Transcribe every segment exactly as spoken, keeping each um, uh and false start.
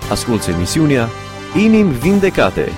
Asculți emisiunea Inimi Vindecate.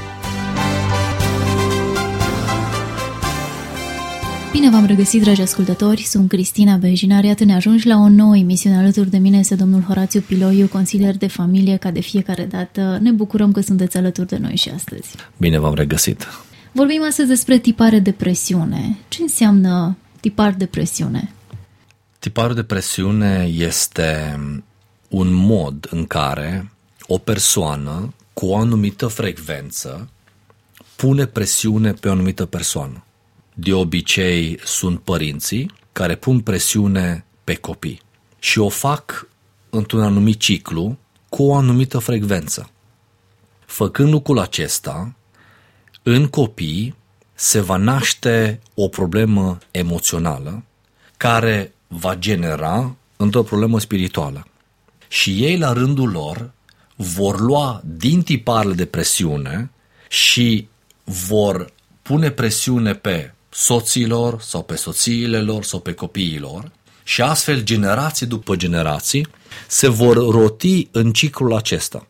Bine v-am regăsit, dragi ascultători, sunt Cristina Bejinari, iată ne ajungi la o nouă emisiune. Alături de mine este domnul Horațiu Piloiu, consilier de familie, ca de fiecare dată. Ne bucurăm că sunteți alături de noi și astăzi. Bine v-am regăsit. Vorbim astăzi despre tipare de presiune. Ce înseamnă tipar de presiune? Tiparul de presiune este un mod în care o persoană cu o anumită frecvență pune presiune pe o anumită persoană. De obicei sunt părinții care pun presiune pe copii și o fac într-un anumit ciclu cu o anumită frecvență. Făcând lucrul acesta, în copii se va naște o problemă emoțională care va genera într-o problemă spirituală. Și ei, la rândul lor, vor lua din tiparele de presiune și vor pune presiune pe soților sau pe soțiile lor sau pe copiilor și astfel generații după generații se vor roti în ciclul acesta.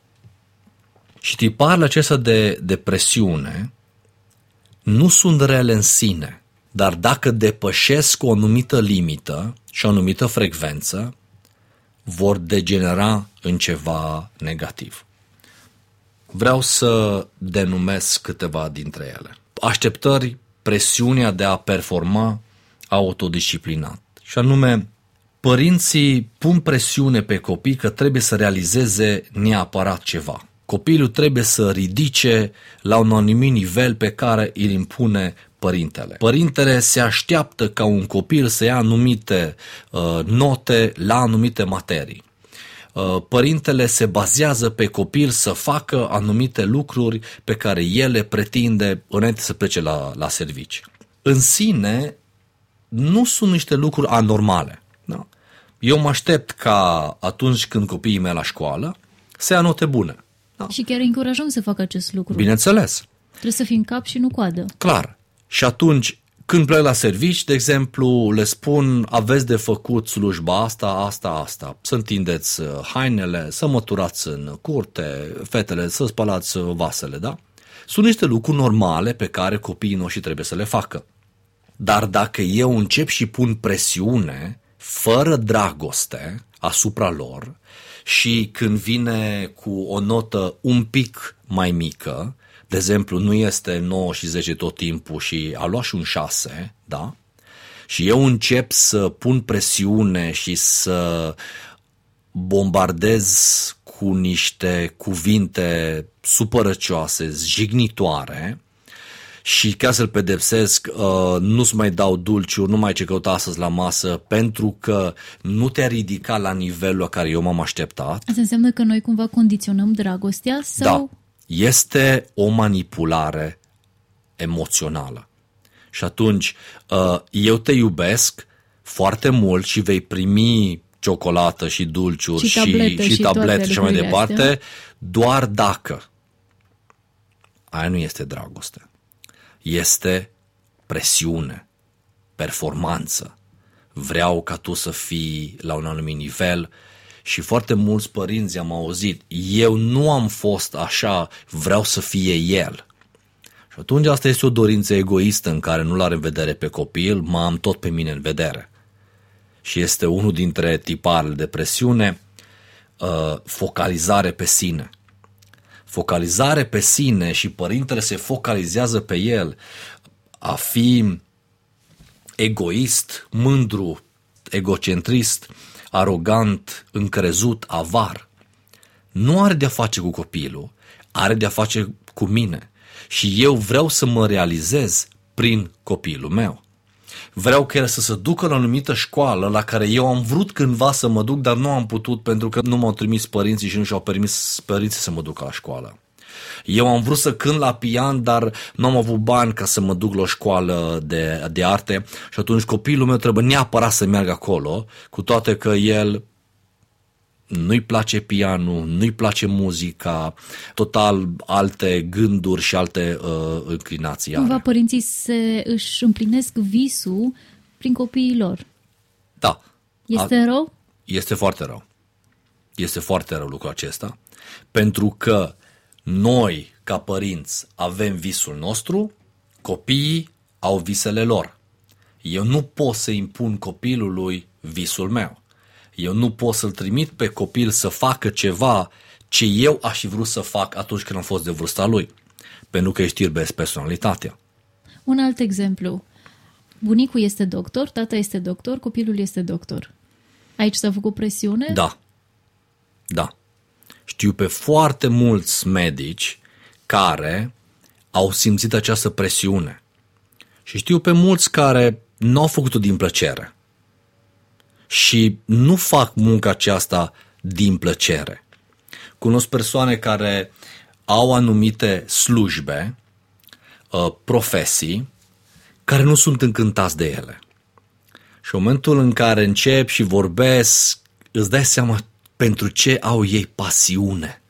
Și tiparele acestea de, de presiune nu sunt rele în sine, dar dacă depășesc o anumită limită și o anumită frecvență, vor degenera în ceva negativ. Vreau să denumesc câteva dintre ele. Așteptări, presiunea de a performa autodisciplinat. Și anume, părinții pun presiune pe copii că trebuie să realizeze neapărat ceva. Copilul trebuie să ridice la un anumit nivel pe care îl impune părintele. Părintele se așteaptă ca un copil să ia anumite uh, note la anumite materii. Uh, părintele se bazează pe copil să facă anumite lucruri pe care el le pretinde înainte să plece la, la servici. În sine, nu sunt niște lucruri anormale. Da? Eu mă aștept ca atunci când copiii mei la școală să ia note bune. Da? Și chiar încurajăm să facă acest lucru. Bineînțeles. Trebuie să fim cap și nu coadă. Clar. Și atunci, când plec la servici, de exemplu, le spun, aveți de făcut slujba asta, asta, asta. Să întindeți hainele, să măturați în curte, fetele, să spălați vasele, da? Sunt niște lucruri normale pe care copiii noștri trebuie să le facă. Dar dacă eu încep și pun presiune, fără dragoste, asupra lor, și când vine cu o notă un pic mai mică, de exemplu, nu este nouă și zece tot timpul și a luat și un șase, da? Și eu încep să pun presiune și să bombardez cu niște cuvinte supărăcioase, jignitoare și ca să-l pedepsesc, nu-ți mai dau dulciuri, nu mai ce căuta astăzi la masă pentru că nu te-a ridicat la nivelul la care eu m-am așteptat. Asta înseamnă că noi cumva condiționăm dragostea? Sau... Da. Este o manipulare emoțională. Și atunci, eu te iubesc foarte mult și vei primi ciocolată și dulciuri și tablete și, și, tablete și, și mai departe, astea. Doar dacă. Aia nu este dragoste. Este presiune, performanță. Vreau ca tu să fii la un anumit nivel. Și foarte mulți părinți am auzit, eu nu am fost așa, vreau să fie el. Și atunci asta este o dorință egoistă în care nu-l are în vedere pe copil, mă am tot pe mine în vedere. Și este unul dintre tiparele de presiune, uh, focalizare pe sine. Focalizare pe sine și părintele se focalizează pe el, a fi egoist, mândru, egocentrist, arogant, încrezut, avar, nu are de-a face cu copilul, are de-a face cu mine. Și eu vreau să mă realizez prin copilul meu. Vreau că el să se ducă la o anumită școală la care eu am vrut cândva să mă duc, dar nu am putut pentru că nu m-au trimis părinții și nu și-au permis părinții să mă duc la școală. Eu am vrut să cânt la pian, dar nu am avut bani ca să mă duc la o școală de, de arte și atunci copilul meu trebuie neapărat să meargă acolo, cu toate că el nu-i place pianul, nu-i place muzica, total alte gânduri și alte uh, înclinații are. Cumva părinții se, își împlinesc visul prin copiii lor. Da. Este A, rău? Este foarte rău. este foarte rău lucrul acesta, pentru că noi, ca părinți, avem visul nostru, copiii au visele lor. Eu nu pot să impun copilului visul meu. Eu nu pot să-l trimit pe copil să facă ceva ce eu aș fi vrut să fac atunci când am fost de vârsta lui, pentru că îi știrbesc personalitatea. Un alt exemplu. Bunicul este doctor, tata este doctor, copilul este doctor. Aici s-a făcut presiune? Da. Da. Știu pe foarte mulți medici care au simțit această presiune. Și știu pe mulți care nu au făcut-o din plăcere. Și nu fac munca aceasta din plăcere. Cunosc persoane care au anumite slujbe, profesii, care nu sunt încântați de ele. Și în momentul în care încep și vorbesc, îți dai seama pentru ce au ei pasiune.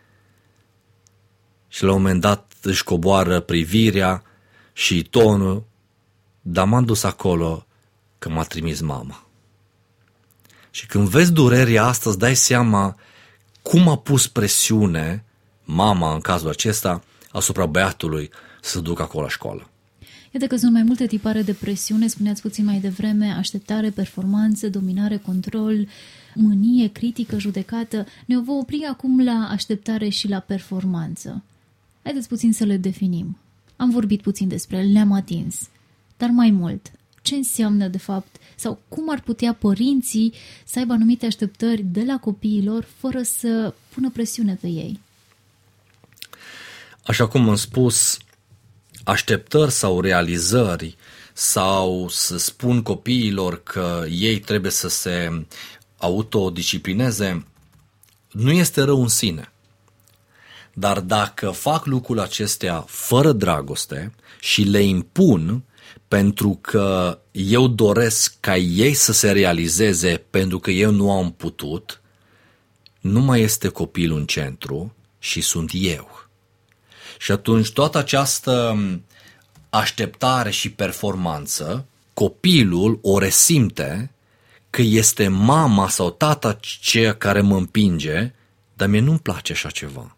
Și la un moment dat își coboară privirea și tonul, dar m-am dus acolo că m-a trimis mama. Și când vezi durerea asta, îți dai seama cum a pus presiune mama, în cazul acesta, asupra băiatului să se ducă acolo la școală. Iată că sunt mai multe tipare de presiune, spuneați puțin mai devreme, așteptare, performanță, dominare, control, mânie, critică, judecată. Ne vom opri acum la așteptare și la performanță. Haideți puțin să le definim. Am vorbit puțin despre ele, le-am atins. Dar mai mult, ce înseamnă de fapt, sau cum ar putea părinții să aibă anumite așteptări de la copiilor fără să pună presiune pe ei? Așa cum am spus, așteptări sau realizări sau să spun copiilor că ei trebuie să se autodisciplineze, nu este rău în sine. Dar dacă fac lucrul acestea fără dragoste și le impun pentru că eu doresc ca ei să se realizeze pentru că eu nu am putut, nu mai este copilul în centru și sunt eu. Și atunci toată această așteptare și performanță, copilul o resimte că este mama sau tata ceea care mă împinge, dar mie nu-mi place așa ceva.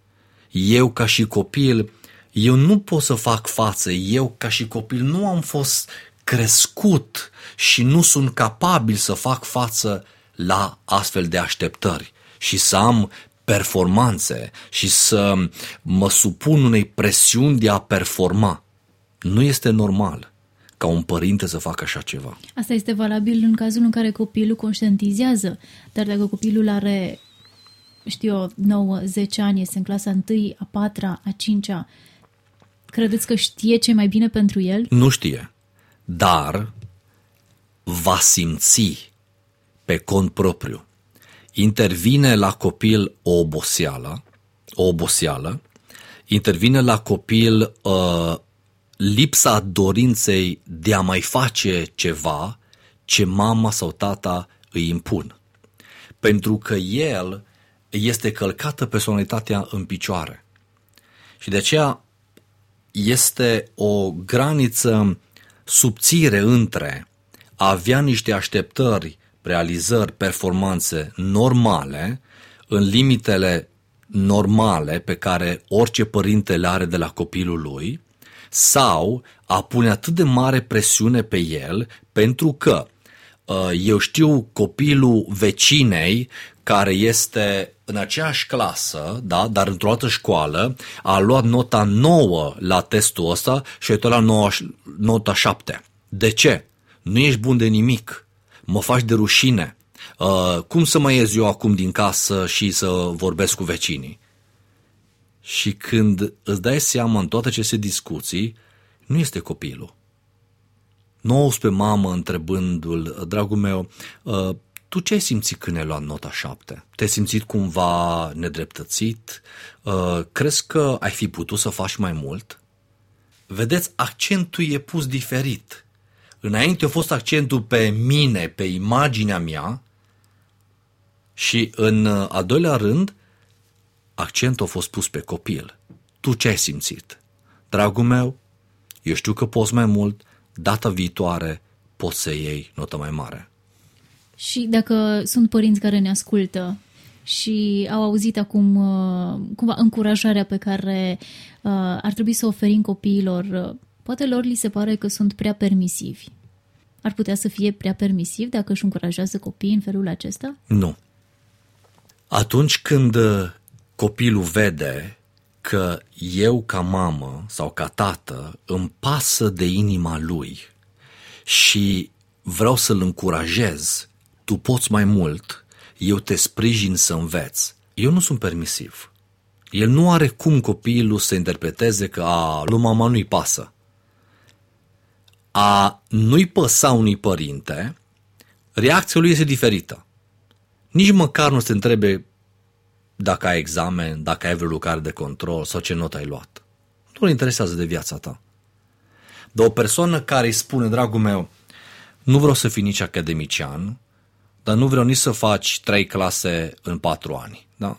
Eu ca și copil, eu nu pot să fac față, eu ca și copil nu am fost crescut și nu sunt capabil să fac față la astfel de așteptări și să am performanțe și să mă supun unei presiuni de a performa. Nu este normal ca un părinte să facă așa ceva. Asta este valabil în cazul în care copilul conștientizează, dar dacă copilul are, știu eu, nouă zece ani, este în clasa întâi, a patra, a cincea, credeți că știe ce mai bine pentru el? Nu știe, dar va simți pe cont propriu. Intervine la copil o oboseală, o oboseală, intervine la copil uh, lipsa dorinței de a mai face ceva ce mama sau tata îi impun. Pentru că el este călcată personalitatea în picioare. Și de aceea este o graniță subțire între a avea niște așteptări, realizări, performanțe normale, în limitele normale pe care orice părinte le are de la copilul lui, sau a pune atât de mare presiune pe el pentru că eu știu copilul vecinei care este în aceeași clasă, da, dar într-o altă școală, a luat nota nouă la testul ăsta și a uitat la nouă, nota șapte. De ce? Nu ești bun de nimic. Mă faci de rușine. Uh, cum să mă ies eu acum din casă și să vorbesc cu vecinii? Și când îți dai seama în toate aceste discuții, nu este copilul. Nu auzi pe mamă întrebându-l, dragul meu, uh, tu ce ai simțit când ai luat nota șapte? Te-ai simțit cumva nedreptățit? Uh, crezi că ai fi putut să faci mai mult? Vedeți, accentul e pus diferit. Înainte a fost accentul pe mine, pe imaginea mea și în a doilea rând, accentul a fost pus pe copil. Tu ce ai simțit? Dragul meu, eu știu că poți mai mult, data viitoare poți să iei notă mai mare. Și dacă sunt părinți care ne ascultă și au auzit acum cumva încurajarea pe care ar trebui să oferim copiilor, poate lor li se pare că sunt prea permisivi. Ar putea să fie prea permisiv dacă își încurajează copiii în felul acesta? Nu. Atunci când copilul vede că eu ca mamă sau ca tată îmi pasă de inima lui și vreau să-l încurajez, tu poți mai mult, eu te sprijin să înveți, eu nu sunt permisiv. El nu are cum copilul să interpreteze că a, lui mama nu-i pasă. A nu-i păsa unui părinte, reacția lui este diferită. Nici măcar nu se întrebe dacă ai examen, dacă ai vreo lucrare de control sau ce notă ai luat. Nu îl interesează de viața ta. Dar o persoană care îi spune, dragul meu, nu vreau să fii nici academician, dar nu vreau nici să faci trei clase în patru ani. Da?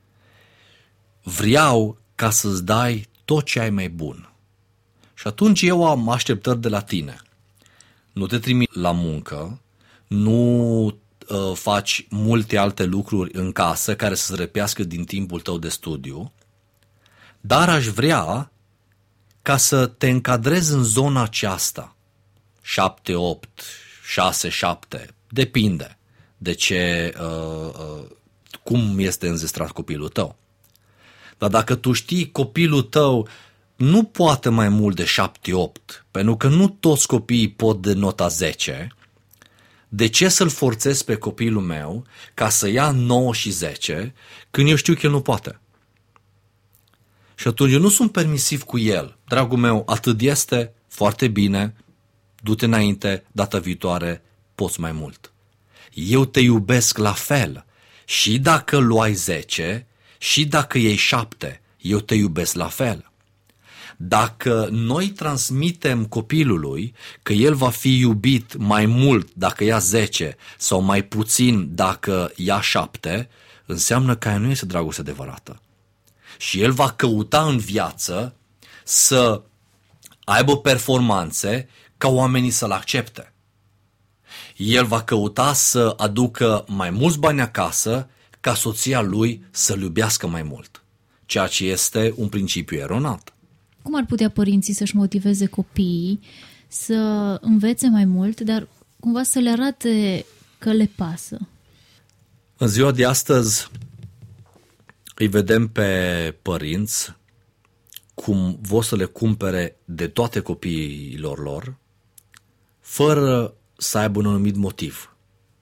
Vreau ca să-ți dai tot ce ai mai bun. Și atunci eu am așteptări de la tine. Nu te trimit la muncă, nu uh, faci multe alte lucruri în casă care să-ți răpească din timpul tău de studiu, dar aș vrea ca să te încadrezi în zona aceasta. șapte, opt, șase, șapte, depinde de ce, uh, uh, cum este înzestrat copilul tău. Dar dacă tu știi copilul tău nu poate mai mult de șapte opt, pentru că nu toți copiii pot de nota zece, de ce să-l forțez pe copilul meu ca să ia nouă și zece când eu știu că el nu poate? Și atunci eu nu sunt permisiv cu el. Dragul meu, atât este, foarte bine, du-te înainte, data viitoare poți mai mult. Eu te iubesc la fel. Și dacă luai zece, și dacă iei șapte, eu te iubesc la fel. Dacă noi transmitem copilului că el va fi iubit mai mult dacă ia zece sau mai puțin dacă ia șapte, înseamnă că aia nu este dragoste adevărată. Și el va căuta în viață să aibă performanțe ca oamenii să-l accepte. El va căuta să aducă mai mulți bani acasă ca soția lui să-l iubească mai mult, ceea ce este un principiu eronat. Cum ar putea părinții să-și motiveze copiii să învețe mai mult, dar cumva să le arate că le pasă? În ziua de astăzi îi vedem pe părinți cum vor să le cumpere de toate copiilor lor, fără să aibă un anumit motiv.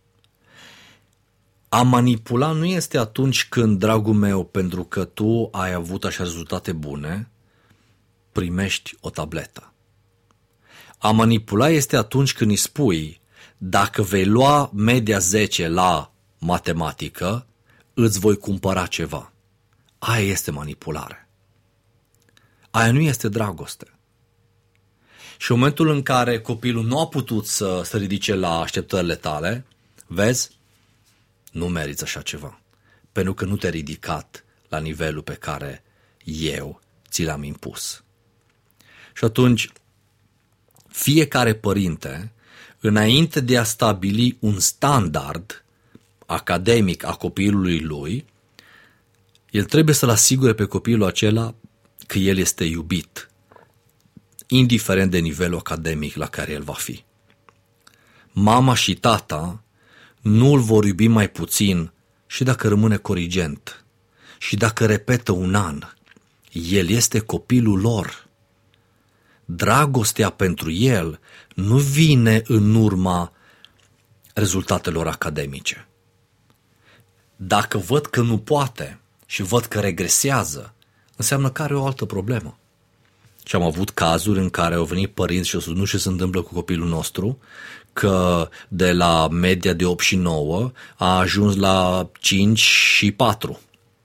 A manipula nu este atunci când, dragul meu, pentru că tu ai avut așa rezultate bune, primești o tabletă. A manipula este atunci când îi spui, dacă vei lua media zece la matematică, îți voi cumpăra ceva. Aia este manipulare. Aia nu este dragoste. Și în momentul în care copilul nu a putut să se ridice la așteptările tale, vezi, nu meriți așa ceva. Pentru că nu te-ai ridicat la nivelul pe care eu ți l-am impus. Și atunci, fiecare părinte, înainte de a stabili un standard academic a copilului lui, el trebuie să-l asigure pe copilul acela că el este iubit, indiferent de nivelul academic la care el va fi. Mama și tata nu îl vor iubi mai puțin și dacă rămâne corigent, și dacă repetă un an. El este copilul lor. Dragostea pentru el nu vine în urma rezultatelor academice. Dacă văd că nu poate și văd că regresează, înseamnă că are o altă problemă. Și am avut cazuri în care au venit părinți și au spus, nu știu ce se întâmplă cu copilul nostru, că de la media de opt și nouă a ajuns la cinci și patru.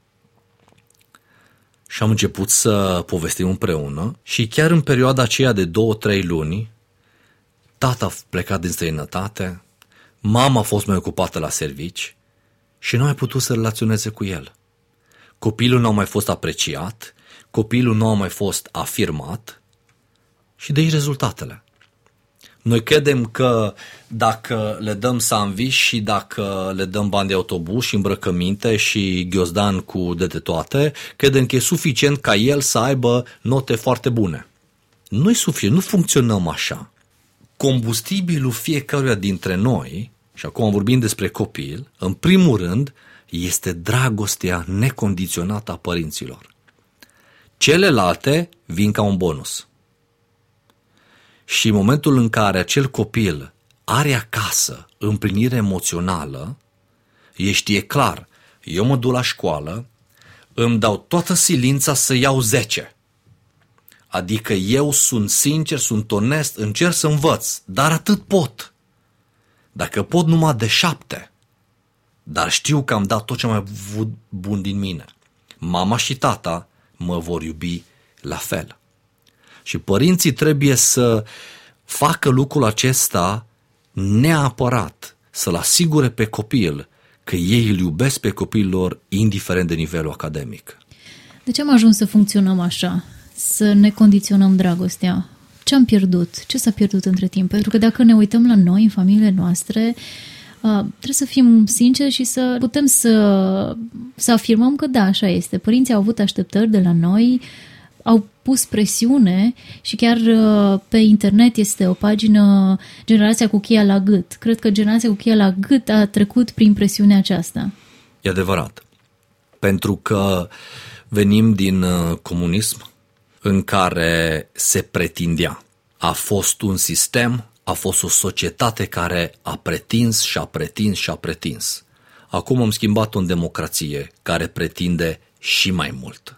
Și am început să povestim împreună și chiar în perioada aceea de două trei luni, tata a plecat din străinătate, mama a fost mai ocupată la servici și nu a mai putut să relaționeze cu el. Copilul nu a mai fost apreciat, copilul nu a mai fost afirmat și de aici rezultatele. Noi credem că dacă le dăm sandwich și dacă le dăm bani de autobuz și îmbrăcăminte și ghiozdan cu de toate, credem că e suficient ca el să aibă note foarte bune. Nu e suficient, nu funcționăm așa. Combustibilul fiecăruia dintre noi, și acum vorbim despre copil, în primul rând este dragostea necondiționată a părinților. Celelalte vin ca un bonus. Și în momentul în care acel copil are acasă împlinire emoțională, el știe clar, eu mă duc la școală, îmi dau toată silința să iau zece. Adică eu sunt sincer, sunt onest, încerc să învăț, dar atât pot. Dacă pot numai de șapte, dar știu că am dat tot ce mai bun din mine. Mama și tata mă vor iubi la fel. Și părinții trebuie să facă lucrul acesta neapărat, să-l asigure pe copil că ei îl iubesc pe copilul lor indiferent de nivelul academic. De ce am ajuns să funcționăm așa? Să ne condiționăm dragostea? Ce am pierdut? Ce s-a pierdut între timp? Pentru că dacă ne uităm la noi, în familiile noastre, trebuie să fim sinceri și să putem să, să afirmăm că da, așa este. Părinții au avut așteptări de la noi, au pus presiune și chiar pe internet este o pagină Generația cu cheia la gât. Cred că Generația cu cheia la gât a trecut prin presiunea aceasta. E adevărat. Pentru că venim din comunism în care se pretindea. A fost un sistem, a fost o societate care a pretins și a pretins și a pretins. Acum am schimbat-o în democrație care pretinde și mai mult.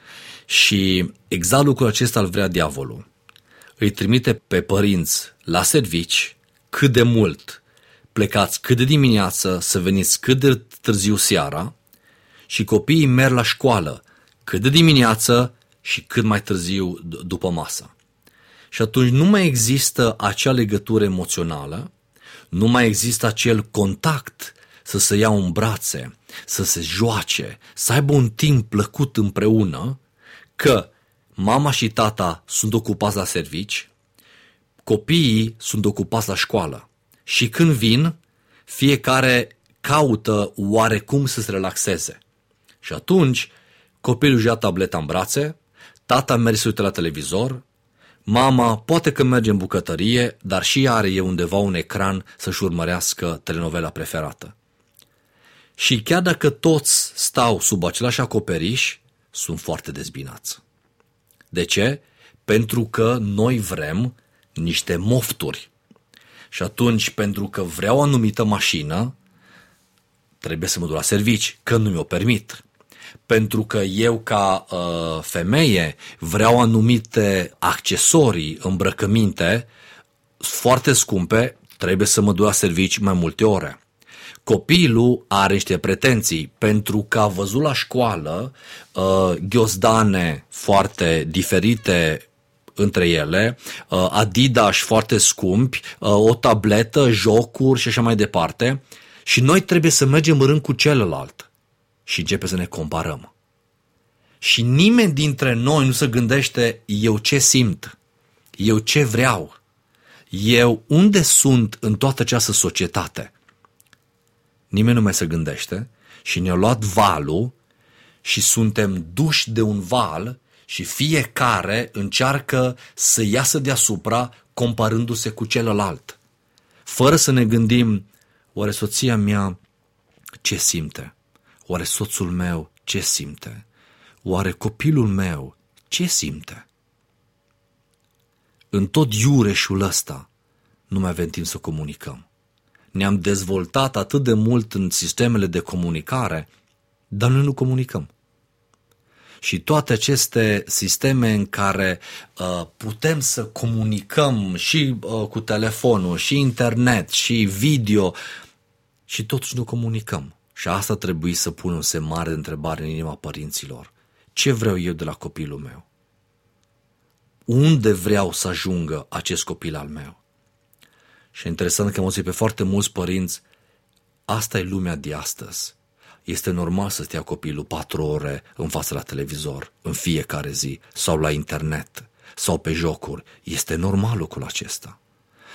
Și exact lucrul acesta îl vrea diavolul. Îi trimite pe părinți la servici cât de mult, plecați cât de dimineață, să veniți cât de târziu seara și copiii merg la școală cât de dimineață și cât mai târziu d- după masă. Și atunci nu mai există acea legătură emoțională, nu mai există acel contact să se iau în brațe, să se joace, să aibă un timp plăcut împreună, că mama și tata sunt ocupați la servici, copiii sunt ocupați la școală și când vin, fiecare caută oarecum să se relaxeze. Și atunci copilul își ia tableta în brațe, tata merge să uite la televizor, mama poate că merge în bucătărie, dar și ea are undeva un ecran să-și urmărească telenovela preferată. Și chiar dacă toți stau sub același acoperiș, sunt foarte dezbinați. De ce? Pentru că noi vrem niște mofturi. Și atunci, pentru că vreau o anumită mașină, trebuie să mă duc la servici, că nu mi-o permit. Pentru că eu, ca uh, femeie, vreau anumite accesorii, îmbrăcăminte foarte scumpe, trebuie să mă duc la servici mai multe ore. Copilul are niște pretenții pentru că a văzut la școală uh, ghiozdane foarte diferite între ele, uh, Adidas foarte scumpi, uh, o tabletă, jocuri și așa mai departe. Și noi trebuie să mergem în rând cu celălalt și începe să ne comparăm. Și nimeni dintre noi nu se gândește eu ce simt, eu ce vreau, eu unde sunt în toată această societate. Nimeni nu mai se gândește și ne-a luat valul și suntem duși de un val și fiecare încearcă să iasă deasupra comparându-se cu celălalt. Fără să ne gândim, oare soția mea ce simte? Oare soțul meu ce simte? Oare copilul meu ce simte? În tot iureșul ăsta nu mai avem timp să comunicăm. Ne-am dezvoltat atât de mult în sistemele de comunicare, dar noi nu comunicăm. Și toate aceste sisteme în care uh, putem să comunicăm și uh, cu telefonul, și internet, și video, și totuși nu comunicăm. Și asta trebuie să pun un semn mare de întrebare în inima părinților. Ce vreau eu de la copilul meu? Unde vreau să ajungă acest copil al meu? Și e interesant că am auzit pe foarte mulți părinți, asta e lumea de astăzi. Este normal să stea copilul patru ore în fața la televizor, în fiecare zi, sau la internet, sau pe jocuri. Este normal lucrul acesta.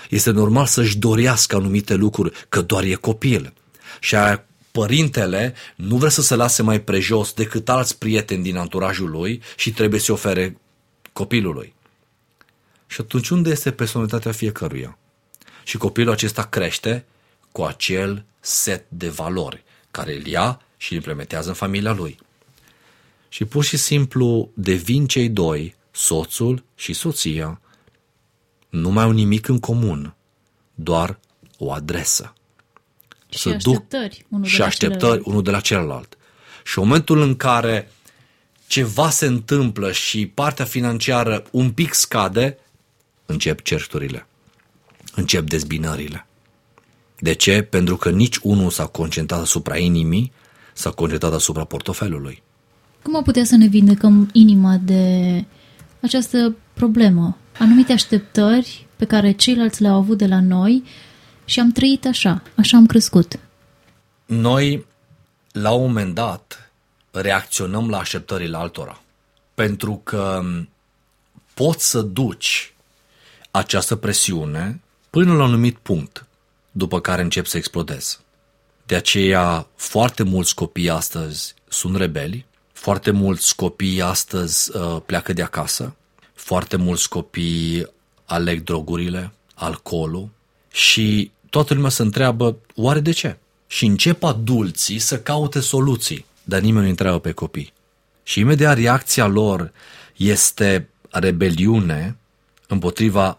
Este normal să-și dorească anumite lucruri, că doar e copil. Și aia, părintele nu vrea să se lase mai prejos decât alți prieteni din anturajul lui și trebuie să ofere copilului. Și atunci unde este personalitatea fiecăruia? Și copilul acesta crește cu acel set de valori care îl ia și îl implementează în familia lui. Și pur și simplu devin cei doi, soțul și soția, nu mai au nimic în comun, doar o adresă. Și să așteptări, unul, și de așteptări celălalt. unul de la celălalt. Și în momentul în care ceva se întâmplă și partea financiară un pic scade, încep certurile, încep dezbinările. De ce? Pentru că nici unul s-a concentrat asupra inimii, s-a concentrat asupra portofelului. Cum am putea să ne vindecăm inima de această problemă? Anumite așteptări pe care ceilalți le-au avut de la noi și am trăit așa, așa am crescut. Noi, la un moment dat, reacționăm la așteptările altora. Pentru că poți să duci această presiune până la un anumit punct, după care începi să explodezi. De aceea, foarte mulți copii astăzi sunt rebeli, foarte mulți copii astăzi uh, pleacă de acasă, foarte mulți copii aleg drogurile, alcoolul și toată lumea se întreabă, oare de ce? Și încep adulții să caute soluții, dar nimeni nu întreabă pe copii. Și imediat reacția lor este rebeliune împotriva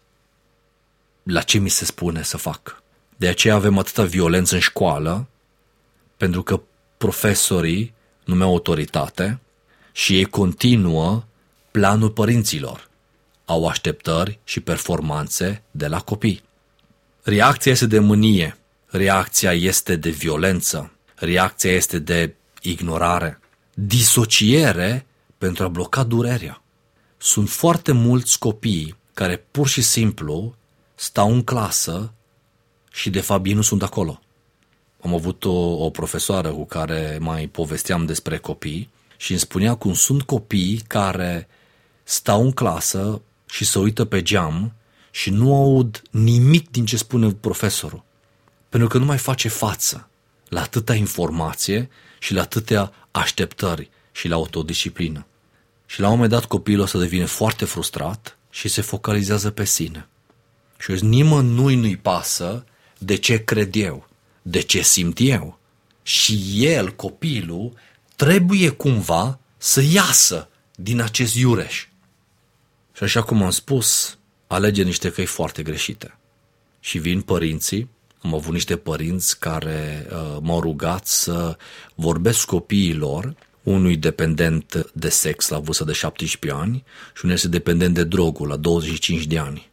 la ce mi se spune să fac. De aceea avem atâta violență în școală, pentru că profesorii nu mai au autoritate și ei continuă planul părinților. Au așteptări și performanțe de la copii. Reacția este de mânie, reacția este de violență, reacția este de ignorare, disociere pentru a bloca durerea. Sunt foarte mulți copii care pur și simplu stau în clasă și de fapt ei nu sunt acolo. Am avut o, o profesoară cu care mai povesteam despre copii și îmi spunea cum sunt copii care stau în clasă și se uită pe geam și nu aud nimic din ce spune profesorul, pentru că nu mai face față la atâta informație și la atâtea așteptări și la autodisciplină. Și la un moment dat copilul ăsta devine foarte frustrat și se focalizează pe sine. Și nimănui nu-i pasă de ce cred eu, de ce simt eu. Și el, copilul, trebuie cumva să iasă din acest iureș. Și așa cum am spus, alege niște căi foarte greșite. Și vin părinții, am avut niște părinți care uh, m-au rugat să vorbesc copiilor, unui dependent de sex la vârstă de șaptesprezece ani și unul este dependent de droguri la douăzeci și cinci de ani.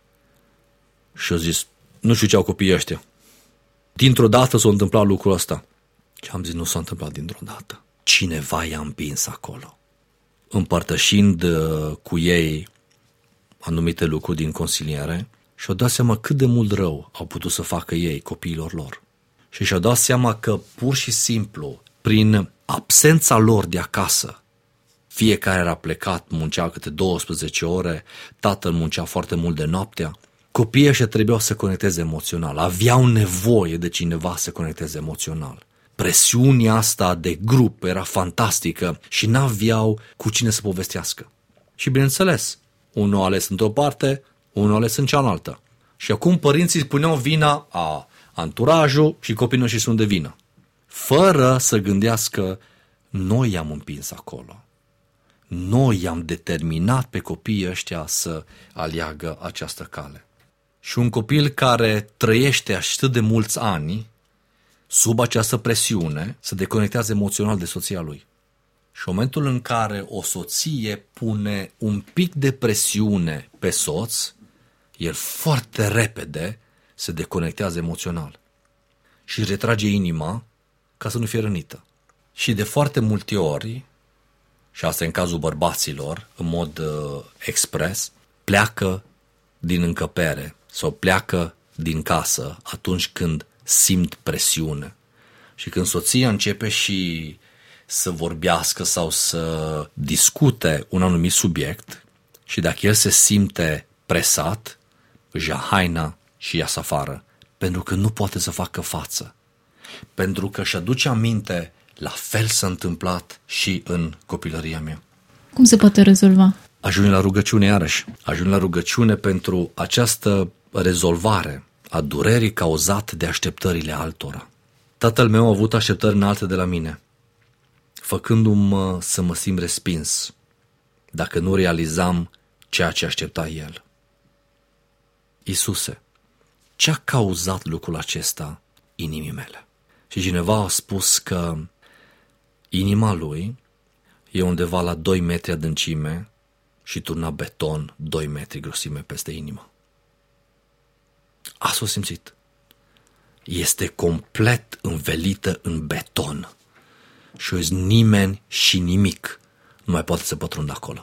Și au zis, nu știu ce au copiii ăștia. Dintr-o dată s-a întâmplat lucrul ăsta. Și am zis, nu s-a întâmplat dintr-o dată. Cineva i-a împins acolo. Împărtășind uh, cu ei anumite lucruri din consiliere și-au dat seama cât de mult rău au putut să facă ei copiilor lor. Și și-au dat seama că pur și simplu, prin absența lor de acasă, fiecare era plecat, muncea câte douăsprezece ore, tatăl muncea foarte mult de noaptea, copiii ăștia trebuiau să conecteze emoțional, aveau nevoie de cineva să conecteze emoțional. Presiunea asta de grup era fantastică și n-aveau cu cine să povestească. Și bineînțeles, unul a ales într-o parte, unul a ales în cealaltă. Și acum părinții puneau vina a anturajul și copiii noștri sunt de vină. Fără să gândească, noi i-am împins acolo. Noi i-am determinat pe copiii ăștia să aleagă această cale. Și un copil care trăiește atât de mulți ani sub această presiune se deconectează emoțional de soția lui. Și în momentul în care o soție pune un pic de presiune pe soț, el foarte repede se deconectează emoțional și retrage inima ca să nu fie rănită. Și de foarte multe ori, și asta e în cazul bărbaților, în mod uh, expres, pleacă din încăpere sau pleacă din casă atunci când simt presiune. Și când soția începe și să vorbească sau să discute un anumit subiect și dacă el se simte presat, își ia haina și iasă afară, pentru că nu poate să facă față. Pentru că își aduce aminte, la fel s-a întâmplat și în copilăria mea. Cum se poate rezolva? Ajunge la rugăciune iarăși. Ajunge la rugăciune pentru această rezolvare a durerii cauzate de așteptările altora. Tatăl meu a avut așteptări înalte de la mine, făcându-mă să mă simt respins dacă nu realizam ceea ce aștepta el. Iisuse, ce a cauzat lucrul acesta inimii mele? Și cineva a spus că inima lui e undeva la doi metri adâncime și turna beton doi metri grosime peste inimă. Asta o simțit. Este complet învelită în beton și o zis, nimeni și nimic nu mai poate să pătrundă acolo.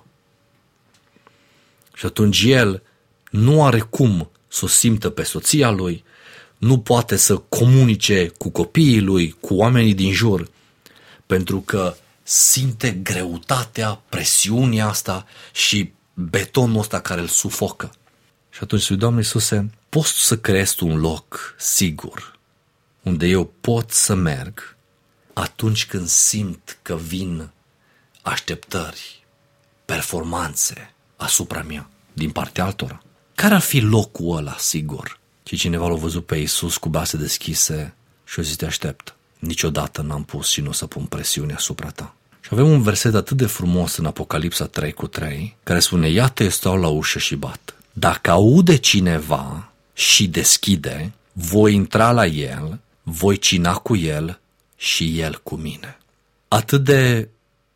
Și atunci el nu are cum să o simtă pe soția lui, nu poate să comunice cu copiii lui, cu oamenii din jur, pentru că simte greutatea, presiunea asta și betonul ăsta care îl sufocă. Și atunci spune, Doamne Iisuse, poți să creezi un loc sigur unde eu pot să merg atunci când simt că vin așteptări, performanțe asupra mea din partea altora. Care ar fi locul ăla sigur? Și cineva l-a văzut pe Iisus cu brațe deschise și a zis, te aștept. Niciodată n-am pus și nu o să pun presiune asupra ta. Și avem un verset atât de frumos în Apocalipsa trei cu trei, care spune, iată eu stau la ușă și bat. Dacă aude cineva și deschide, voi intra la el, voi cina cu el și el cu mine. Atât de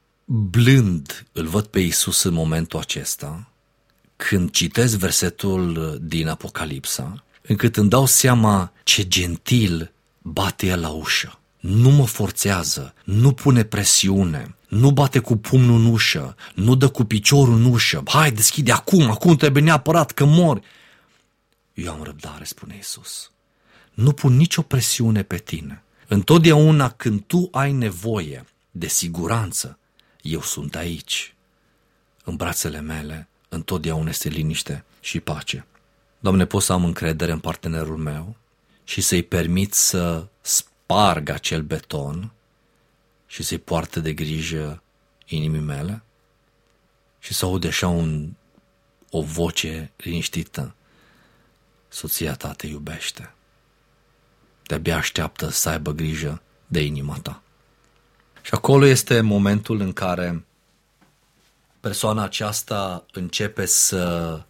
blând îl văd pe Iisus în momentul acesta, când citesc versetul din Apocalipsa, încât îmi dau seama ce gentil bate el la ușă. Nu mă forțează, nu pune presiune, nu bate cu pumnul în ușă, nu dă cu piciorul în ușă. Hai, deschide acum, acum trebuie neapărat că mor. Eu am răbdare, spune Iisus. Nu pun nicio presiune pe tine. Întotdeauna când tu ai nevoie de siguranță, eu sunt aici. În brațele mele, întotdeauna este liniște și pace. Doamne, pot să am încredere în partenerul meu și să-i permit să sparg acel beton și să-i poarte de grijă inimii mele și să aud așa un, o voce liniștită. Soția ta te iubește. De-abia așteaptă să aibă grijă de inima ta. Și acolo este momentul în care persoana aceasta începe să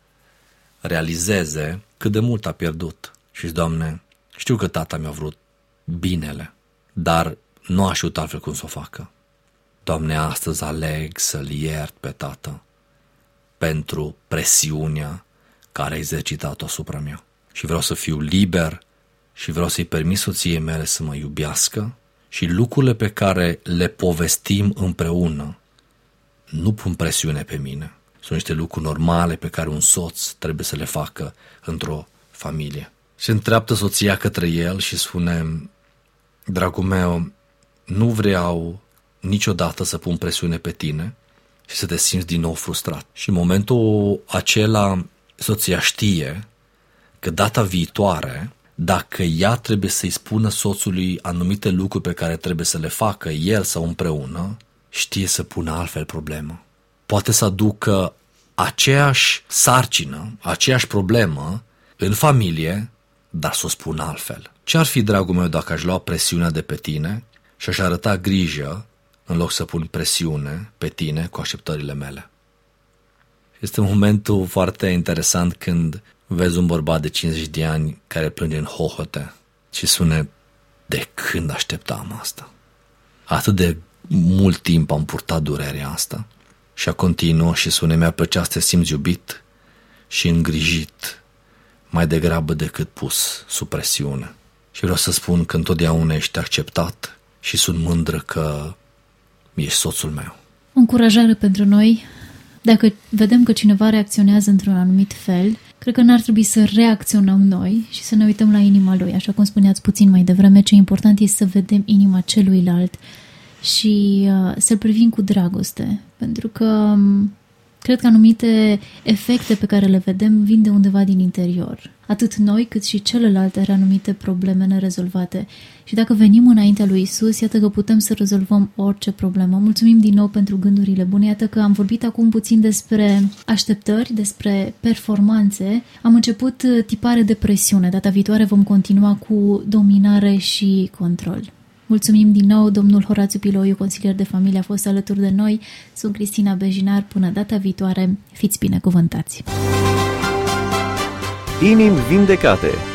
realizeze cât de mult a pierdut. Și zice, Doamne, știu că tata mi-a vrut binele, dar nu a știut altfel cum să o facă. Doamne, astăzi aleg să-l iert pe tată pentru presiunea care a exercitat-o asupra mea. Și vreau să fiu liber și vreau să-i permit soției mele să mă iubească și lucrurile pe care le povestim împreună nu pun presiune pe mine. Sunt niște lucruri normale pe care un soț trebuie să le facă într-o familie. Se întreaptă soția către el și spune, dragul meu, nu vreau niciodată să pun presiune pe tine și să te simți din nou frustrat. Și în momentul acela soția știe că data viitoare, dacă ea trebuie să-i spună soțului anumite lucruri pe care trebuie să le facă el sau împreună, știe să pună altfel problemă. Poate să aducă aceeași sarcină, aceeași problemă în familie, dar să o spun altfel. Ce-ar fi, dragul meu, dacă aș lua presiunea de pe tine și aș arăta grijă în loc să pun presiune pe tine cu așteptările mele? Este un momentul foarte interesant când vezi un bărbat de cincizeci de ani care plânge în hohote și spune, de când așteptam asta? Atât de mult timp am purtat durerea asta. Și a continuă și spune, mi-ar plăcea să te simți iubit și îngrijit mai degrabă decât pus sub presiune. Și vreau să spun că întotdeauna ești acceptat și sunt mândră că ești soțul meu. O încurajare pentru noi, dacă vedem că cineva reacționează într-un anumit fel, cred că n-ar trebui să reacționăm noi și să ne uităm la inima lui. Așa cum spuneați puțin mai devreme, ce important este să vedem inima celuilalt și uh, să-l privim cu dragoste. Pentru că um, Cred că anumite efecte pe care le vedem vin de undeva din interior. Atât noi cât și celelalte are anumite probleme nerezolvate. Și dacă venim înaintea lui Isus, iată că putem să rezolvăm orice problemă. Mulțumim din nou pentru gândurile bune. Iată că am vorbit acum puțin despre așteptări, despre performanțe. Am început tipare de presiune. Data viitoare vom continua cu dominare și control. Mulțumim din nou, domnul Horațiu Piloiu, consilier de familie, a fost alături de noi. Sunt Cristina Bejinar. Până data viitoare, fiți binecuvântați! Inimi vindecate.